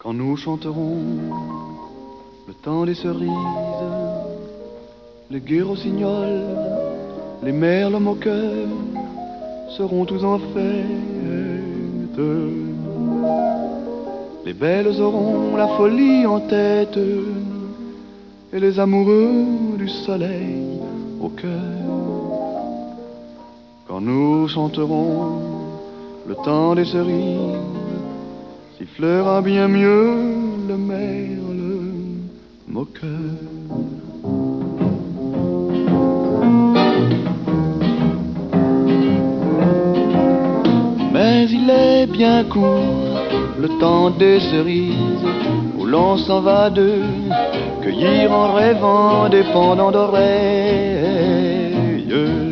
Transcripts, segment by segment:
Quand nous chanterons le temps des cerises, les gueux rossignols, les merles moqueurs seront tous en fête. Les belles auront la folie en tête et les amoureux du soleil au cœur. Quand nous chanterons le temps des cerises, sifflera bien mieux le merle moqueur. Mais il est bien court le temps des cerises, où l'on s'en va de cueillir en rêvant des pendants d'oreilles.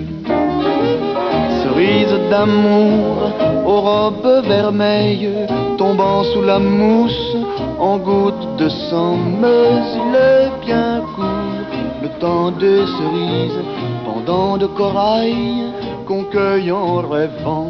Cerises d'amour aux robes vermeilles, tombant sous la mousse en gouttes de sang. Mais il est bien court le temps des cerises, pendant de corail qu'on cueille en rêvant.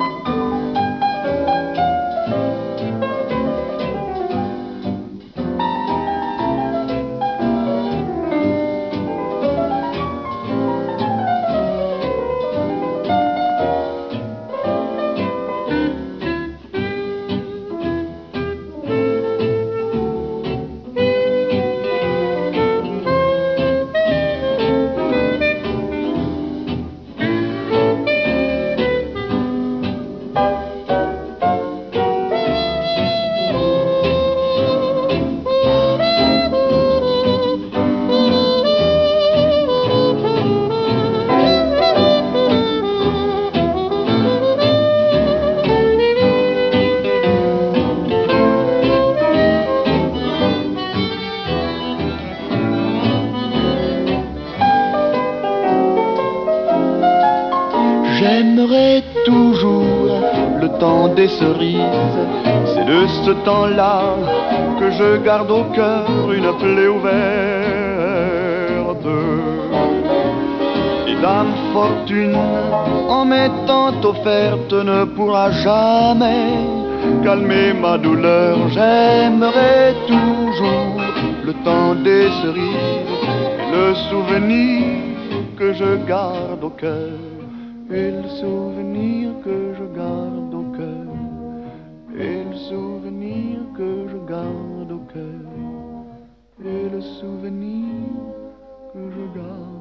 J'aimerais toujours le temps des cerises. C'est de ce temps-là que je garde au cœur une plaie ouverte. Et Dame Fortune, en m'étant offerte, ne pourra jamais calmer ma douleur. J'aimerais toujours le temps des cerises, le souvenir que je garde au cœur. Et le souvenir que je garde au cœur, et le souvenir que je garde au cœur, et le souvenir que je garde.